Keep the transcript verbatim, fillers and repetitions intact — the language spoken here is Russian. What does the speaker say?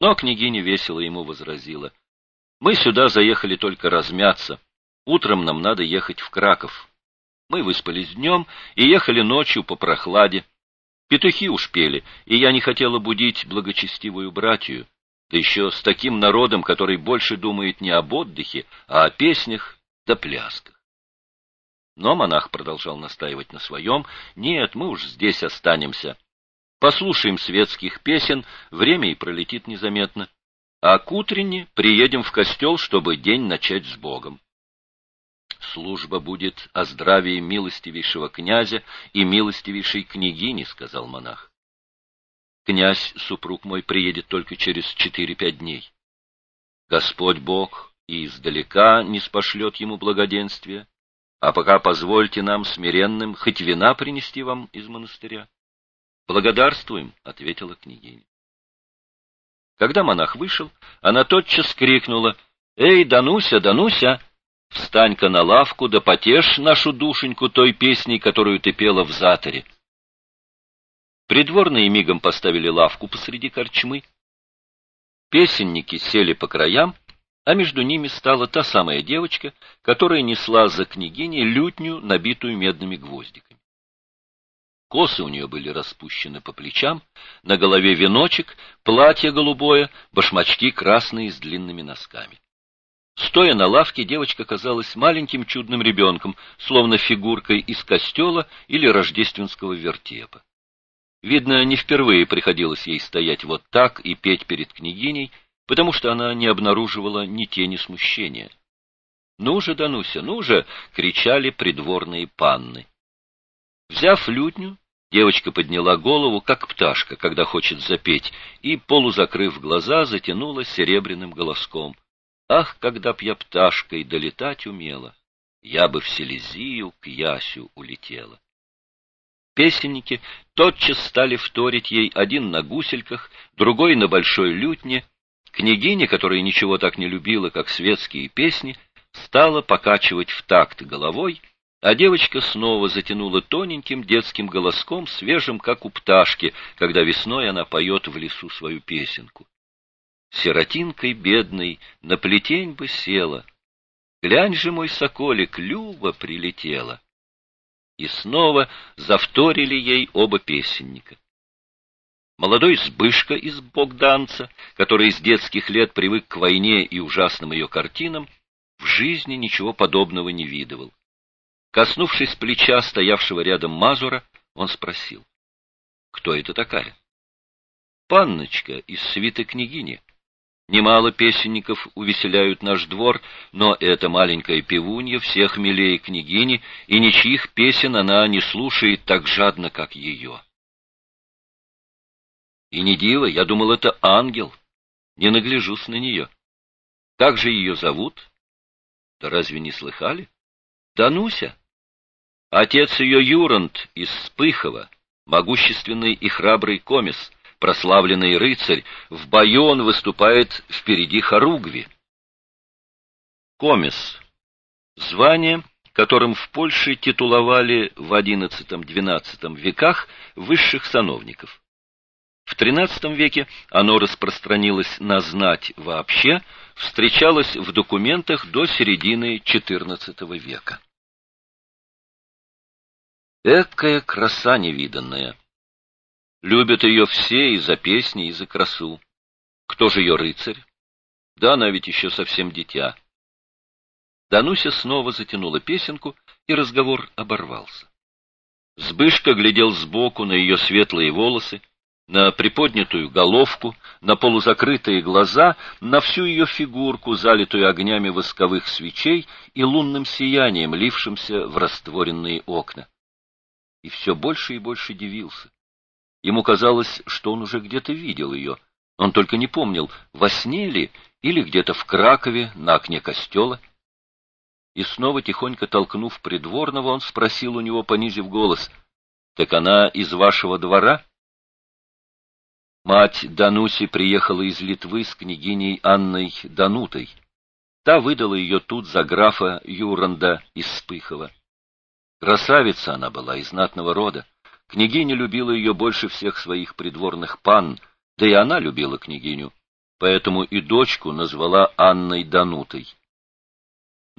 Но княгиня весело ему возразила: «Мы сюда заехали только размяться. Утром нам надо ехать в Краков. Мы выспались днем и ехали ночью по прохладе. Петухи уж пели, и я не хотела будить благочестивую братью, да еще с таким народом, который больше думает не об отдыхе, а о песнях да плясках». Но монах продолжал настаивать на своем: «Нет, мы уж здесь останемся. Послушаем светских песен, время и пролетит незаметно. А к утренне приедем в костел, чтобы день начать с Богом. Служба будет о здравии милостивейшего князя и милостивейшей княгини», — сказал монах. «Князь, супруг мой, приедет только через четыре-пять дней. Господь Бог и издалека не спошлет ему благоденствия, а пока позвольте нам смиренным хоть вина принести вам из монастыря». «Благодарствуем», — ответила княгиня. Когда монах вышел, она тотчас крикнула: «Эй, Дануся, Дануся, встань-ка на лавку, да потешь нашу душеньку той песней, которую ты пела в заторе». Придворные мигом поставили лавку посреди корчмы. Песенники сели по краям, а между ними стала та самая девочка, которая несла за княгиней лютню, набитую медными гвоздиками. Косы у нее были распущены по плечам, на голове веночек, платье голубое, башмачки красные с длинными носками. Стоя на лавке, девочка казалась маленьким чудным ребенком, словно фигуркой из костела или рождественского вертепа. Видно, не впервые приходилось ей стоять вот так и петь перед княгиней, потому что она не обнаруживала ни тени смущения. «Ну же, Дануся, ну же!» — кричали придворные панны. Взяв лютню, девочка подняла голову, как пташка, когда хочет запеть, и, полузакрыв глаза, затянула серебряным голоском: «Ах, когда б я пташкой долетать умела, я бы в Силезию к Ясю улетела». Песенники тотчас стали вторить ей, один на гусельках, другой на большой лютне. Княгиня, которая ничего так не любила, как светские песни, стала покачивать в такт головой, а девочка снова затянула тоненьким детским голоском, свежим, как у пташки, когда весной она поет в лесу свою песенку. «Сиротинкой бедной на плетень бы села, глянь же, мой соколик, Люба прилетела». И снова завторили ей оба песенника. Молодой Збышка из Богданца, который с детских лет привык к войне и ужасным ее картинам, в жизни ничего подобного не видывал. Коснувшись плеча стоявшего рядом Мазура, он спросил: «Кто это такая?» «Панночка из свиты княгини. Немало песенников увеселяют наш двор, но эта маленькая певунья всех милее княгини, и ничьих песен она не слушает так жадно, как ее». «И не диво, я думал, это ангел. Не нагляжусь на нее. Как же ее зовут?» «Да разве не слыхали? Дануся. Отец ее Юранд из Спыхова, могущественный и храбрый комес, прославленный рыцарь, в бою он выступает впереди хоругви». Комес — звание, которым в Польше титуловали в одиннадцатом-двенадцатом веках высших сановников. В тринадцатом веке оно распространилось на знать вообще, встречалось в документах до середины четырнадцатого века. Экая краса невиданная! Любят ее все и за песни, и за красу. Кто же ее рыцарь? Да она ведь еще совсем дитя. Дануся снова затянула песенку, и разговор оборвался. Збышка глядел сбоку на ее светлые волосы, на приподнятую головку, на полузакрытые глаза, на всю ее фигурку, залитую огнями восковых свечей и лунным сиянием, лившимся в растворенные окна. И все больше и больше дивился. Ему казалось, что он уже где-то видел ее. Он только не помнил, во сне ли или где-то в Кракове на окне костела. И снова, тихонько толкнув придворного, он спросил у него, понизив голос: «Так она из вашего двора?» Мать Дануси приехала из Литвы с княгиней Анной Данутой. Та выдала ее тут за графа Юранда из Спыхова. Красавица она была, из знатного рода. Княгиня любила ее больше всех своих придворных панн, да и она любила княгиню. поэтому и дочку назвала Анной Данутой.